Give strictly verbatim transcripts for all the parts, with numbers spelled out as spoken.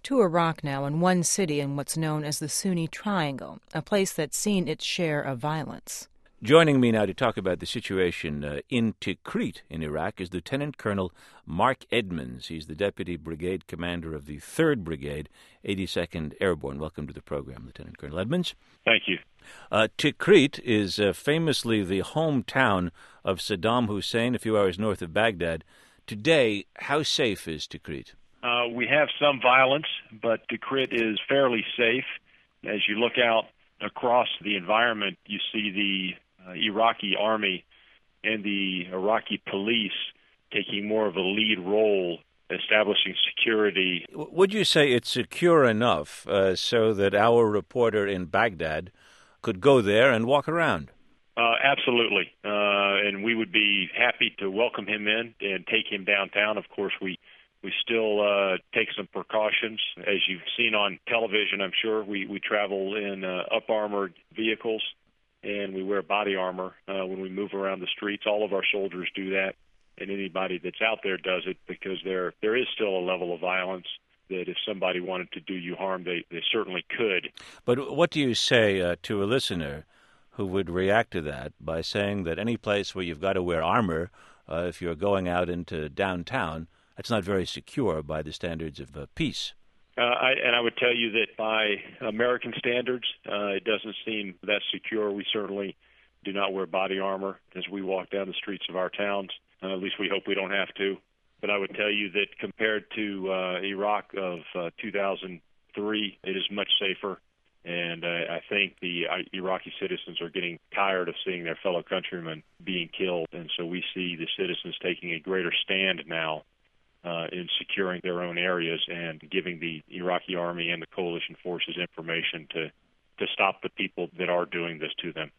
to Iraq now in one city in what's known as the Sunni Triangle, a place that's seen its share of violence. Joining me now to talk about the situation uh, in Tikrit in Iraq is Lieutenant Colonel Mark Edmonds. He's the Deputy Brigade Commander of the third Brigade, eighty-second Airborne. Welcome to the program, Lieutenant Colonel Edmonds. Thank you. Uh, Tikrit is uh, famously the hometown of Saddam Hussein, a few hours north of Baghdad. Today, how safe is Tikrit? Uh, we have some violence, but Tikrit is fairly safe. As you look out across the environment, you see the uh, Iraqi army and the Iraqi police taking more of a lead role establishing security. Would you say it's secure enough uh, so that our reporter in Baghdad could go there and walk around? Uh, absolutely. Uh, and we would be happy to welcome him in and take him downtown. Of course, we We still uh, take some precautions. As you've seen on television, I'm sure, we, we travel in uh, up-armored vehicles, and we wear body armor uh, when we move around the streets. All of our soldiers do that, and anybody that's out there does it because there there is still a level of violence that if somebody wanted to do you harm, they, they certainly could. But what do you say uh, to a listener who would react to that by saying that any place where you've got to wear armor, uh, if you're going out into downtown, that's not very secure by the standards of uh, peace? Uh, I, and I would tell you that by American standards, uh, it doesn't seem that secure. We certainly do not wear body armor as we walk down the streets of our towns. Uh, at least we hope we don't have to. But I would tell you that compared to uh, Iraq of uh, two thousand three, it is much safer. And uh, I think the uh, Iraqi citizens are getting tired of seeing their fellow countrymen being killed. And so we see the citizens taking a greater stand now Uh, in securing their own areas and giving the Iraqi army and the coalition forces information to, to stop the people that are doing this to them.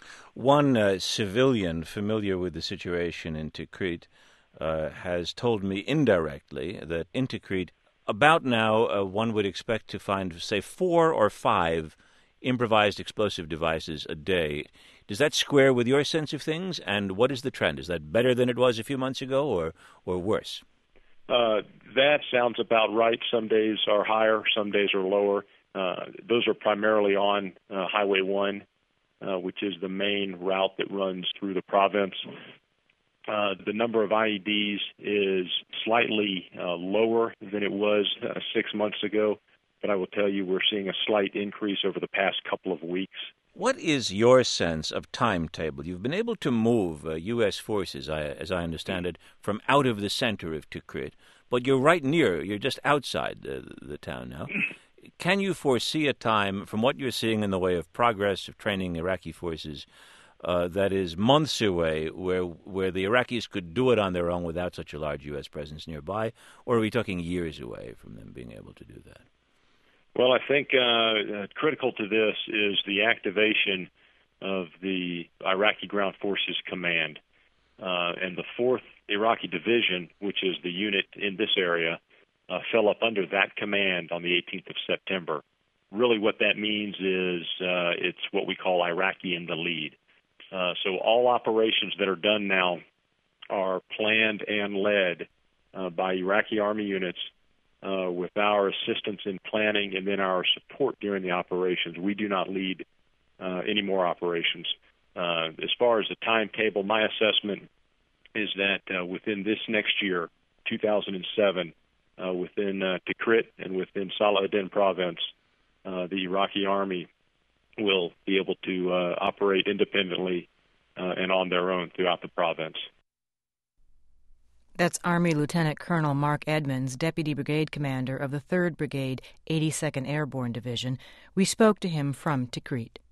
One uh, civilian familiar with the situation in Tikrit uh, has told me indirectly that in Tikrit, about now, uh, one would expect to find, say, four or five improvised explosive devices a day. Does that square with your sense of things? And what is the trend? Is that better than it was a few months ago or, or worse? Uh, that sounds about right. Some days are higher, some days are lower. Uh, those are primarily on uh, Highway one, uh, which is the main route that runs through the province. Uh, the number of I E Ds is slightly uh, lower than it was uh, six months ago, but I will tell you we're seeing a slight increase over the past couple of weeks. What is your sense of timetable? You've been able to move uh, U S forces, I, as I understand it, from out of the center of Tikrit, but you're right near, you're just outside the, the town now. Can you foresee a time, from what you're seeing in the way of progress of training Iraqi forces, uh, that is months away, where where the Iraqis could do it on their own without such a large U S presence nearby, or are we talking years away from them being able to do that? Well, I think uh, uh, critical to this is the activation of the Iraqi Ground Forces Command. Uh, and the fourth Iraqi Division, which is the unit in this area, uh, fell up under that command on the eighteenth of September. Really what that means is uh, it's what we call Iraqi in the lead. Uh, so all operations that are done now are planned and led uh, by Iraqi Army units Uh, with our assistance in planning and then our support during the operations. We do not lead uh, any more operations. Uh, as far as the timetable, my assessment is that uh, within this next year, two thousand seven, uh, within uh, Tikrit and within Salahuddin province, uh, the Iraqi army will be able to uh, operate independently uh, and on their own throughout the province. That's Army Lieutenant Colonel Mark Edmonds, Deputy Brigade Commander of the third Brigade, eighty-second Airborne Division. We spoke to him from Tikrit.